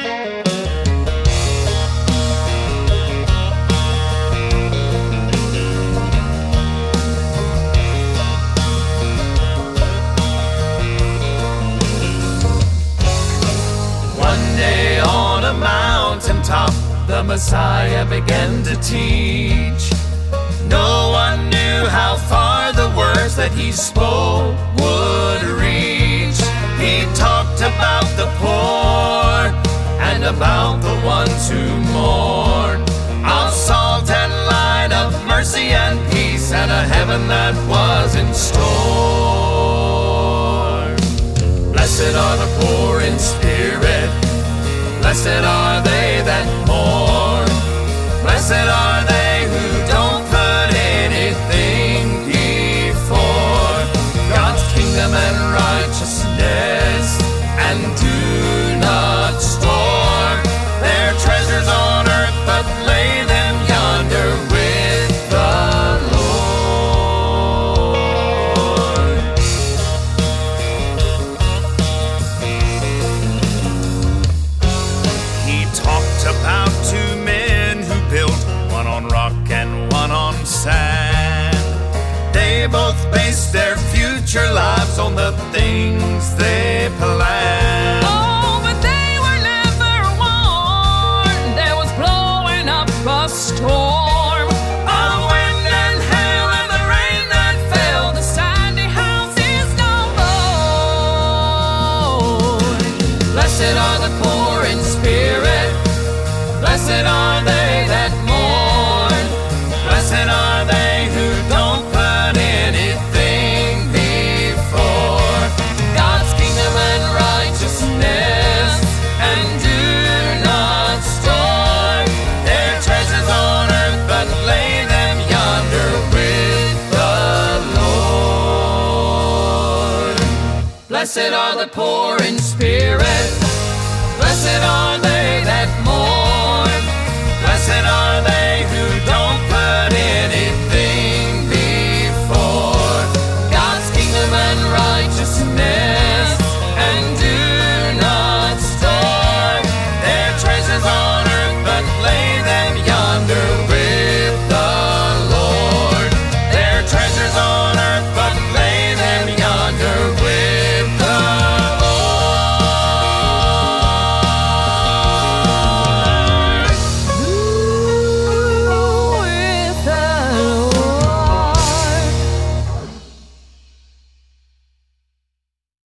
Mountaintop, the Messiah began to teach. No one knew how far the words that he spoke would reach. He talked about the poor and about the ones who mourn, of salt and light, of mercy and peace, and a heaven that was in store. Blessed are the poor in spirit, blessed are they that mourn. Blessed are they who don't put anything before God's kingdom and righteousness, and do not store their treasures on earth, but lay them yonder with the Lord. He talked about two men who built, one on rock and one on sand. They both based their future lives on the things they planned. Oh, but they were never warned. There was blowing up a storm, of wind and hail and the rain that fell. The sandy house is no more. Blessed are the poor in spirit, blessed are they that mourn. Blessed are they who don't put anything before God's kingdom and righteousness, and do not store their treasures on earth, but lay them yonder with the Lord. Blessed are the poor in